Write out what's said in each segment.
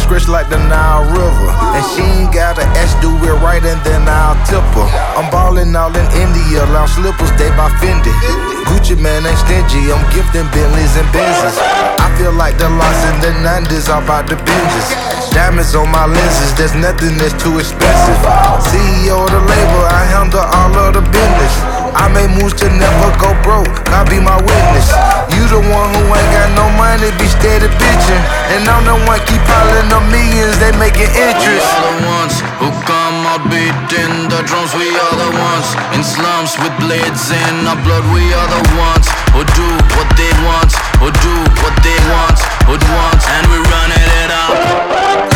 scratch like the Nile River. And she ain't got an ass, do it right and then I'll tip her. I'm ballin' all in India, lounge slippers, they by Fendi. Gucci man ain't stingy, I'm gifting Bentleys and Benzes. I feel like the loss in the 90s, all about the binges. Diamonds on my lenses, there's nothing that's too expensive. CEO of the label, I handle all of the business. I make moves to never go broke, God be my witness. You the one who ain't got no money, be steady bitchin'. And I'm the one keep piling the millions, they making interest. We are the ones who come out beating the drums. We are the ones in slums with blades in our blood. We are the ones who do what they want, who do what they want, who want, and we running it up.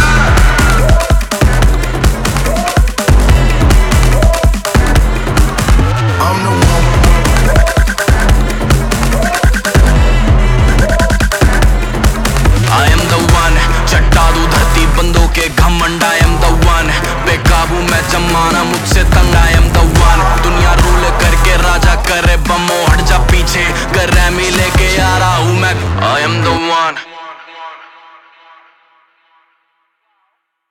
घमंड I am the one, बेकाबू मैं जमाना मुझसे तंग I am the one, दुनिया rule करके राजा करे बमो हट जा पीछे, कर रैमी लेके आ रहा हूँ मैं I am the one.